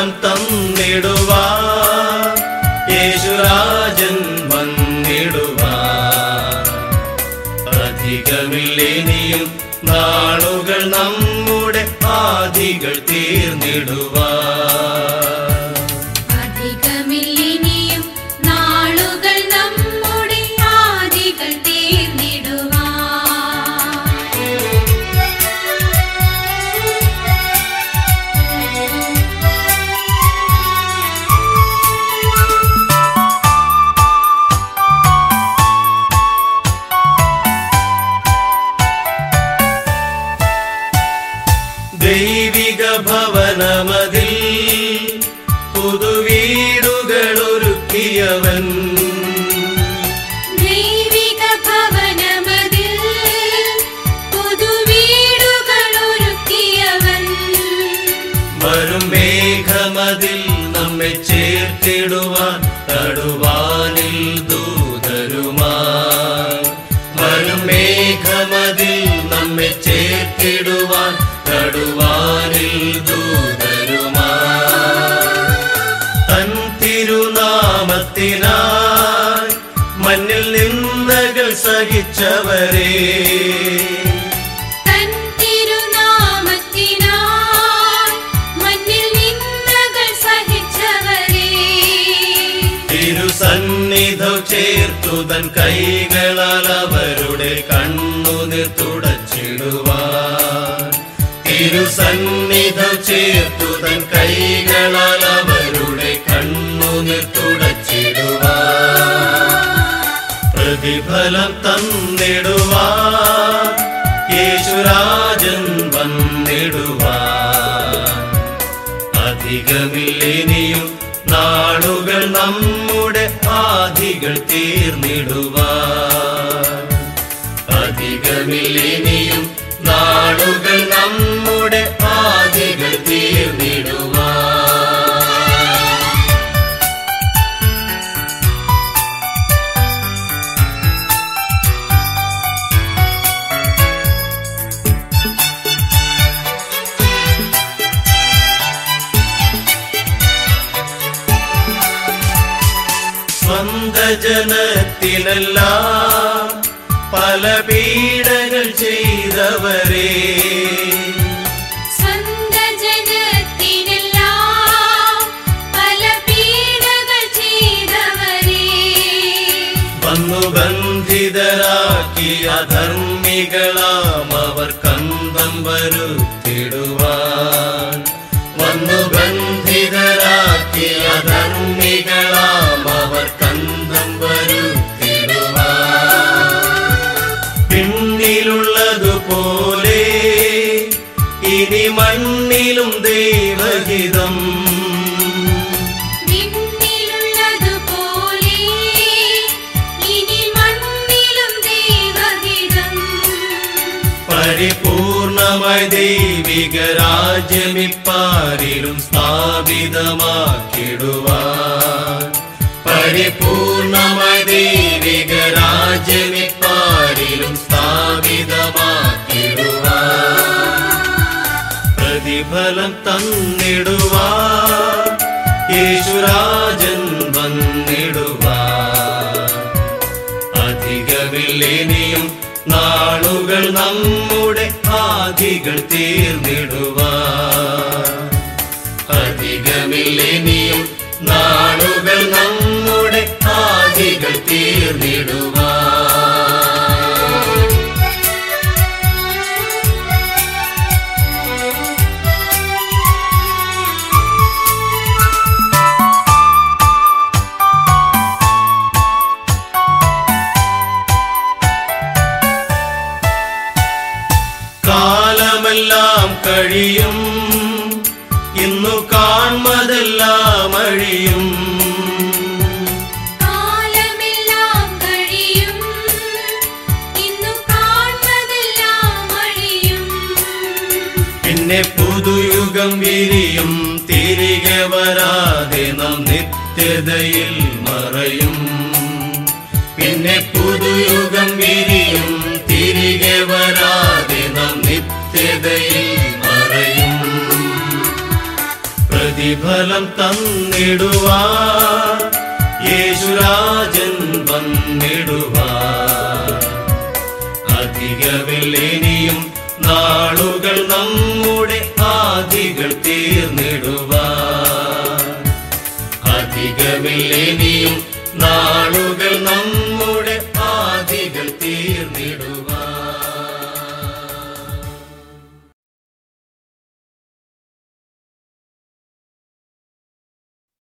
പ്രതിഫലം തന്നിടുവാൻ യേശുരാജൻ വന്നിടുവാൻ. അധികമില്ലിനിയും നാളുകൾ നമ്മുടെ ആദികൾ തീർന്നിടുവാൻ. അധികമില്ലിനിയും നാളുകൾ നമ്മുടെ ആദികൾ തീർന്നിടുവാൻ. ദൈവിക ഭവനമതിൽ പുതുവീടുകളൊരുക്കിയവൻ. ദൈവിക ഭവനമതിൽ പുതുവീടുകളൊരുക്കിയവൻ. വരും മേഘമതിൽ നമ്മെ ചേർത്തിടുവാൻ തടുവാനിൽ ദൂതരുമായി. വരും മേഘമതിൽ നമ്മെ ചേർത്തിടുവാൻ തടുവാനിൽ ദൂതരുമായി. തൻ തിരുനാമത്തിനായി മണ്ണിൽ നിന്ദകൾ സഹിച്ചവരെ, തൻ തിരുനാമത്തിനായി മണ്ണിൽ നിന്ദകൾ സഹിച്ചവരെ, തിരുസന്നിധം ചേർത്തു തൻ കൈകളാൽ അവരുടെ കണ്ണുനീർ തുടച്ചിടുവാൻ. തിരുസന്നിധം ചേർത്തു തൻ കൈകളാൽ അവരുടെ കണ്ണുനീർ തുടച്ചിടുവാൻ. പ്രതിഫലം തന്നിടുവാൻ യേശുരാജൻ വന്നിടുവാൻ. അധികമില്ലിനിയും നാളുകൾ നമ്മുടെ ആദികൾ തീർന്നിടുവാൻ. അധികമില്ലിനിയും നാളുകൾ നമ്മുടെ ആദികൾ തീർന്നിടുവാൻ. സ്വന്ത ജനത്തിനെല്ലാം പല പീഡകൾ ചെയ്തവരെ, സ്വന്ത ജനത്തിനെല്ലാം പല പീഡകൾ ചെയ്തവരെ, വന്നു ബന്ധിതരാക്കി അധർമ്മികളാം അവർ കന്തം വരുത്തിടുവാൻ. വന്നു ബന്ധിതരാക്കി അധർമ്മികളാം അവർ കന്തം വരുത്തിടുവാൻ. പിന്നിലുള്ളതുപോലെ ഇനി മണ്ണിലും ദൈവഹിതം, നിന്നിലുള്ളതുപോലെ ഇനി മണ്ണിലും ദൈവഹിതം. പരിപൂർണമായി ദൈവിക രാജ്യമിപ്പാരിലും സ്ഥാപിതമാക്കിടുവാൻ. പരിപൂർണമായി ദൈവിക രാജ്യമിപ്പാരിലും സ്ഥാപിതമാക്കിടുവാൻ. പ്രതിഫലം തന്നിടുവാൻ യേശുരാജൻ വന്നിടുവാൻ. അധികമില്ലിനിയും നാളുകൾ നമ്മുടെ ആദികൾ തീർന്നിടുവാൻ. അധികമില്ലിനിയും നാളുകൾ നമ്മുടെ ആദികൾ തീർന്നിടുവാൻ. കാലമെല്ലാം കഴിയും, ഇന്നു കാൺമതെല്ലാം അഴിയും. കാലമെല്ലാം കഴിയും, ഇന്നു കാൺമതെല്ലാം അഴിയും. പിന്നെ പുതുയുഗം വിരിയും, തിരികെ വരാതെ നാം നിത്യതയിൽ മറയും. പിന്നെ പുതുയുഗം വിരിയും, തിരികെ വരാതെ നാം നിത്യതയിൽ മറയും. ഫലം തന്നിടുവാൻ യേശുരാജൻ വന്നിടുവാൻ. അധികമില്ലിനിയും നാളുകൾ നമ്മുടെ ആദികൾ തീർന്നിടുവാൻ. അധികമില്ലിനിയും നാളുകൾ നമ്മുടെ ആദികൾ തീർന്നിടുവാൻ.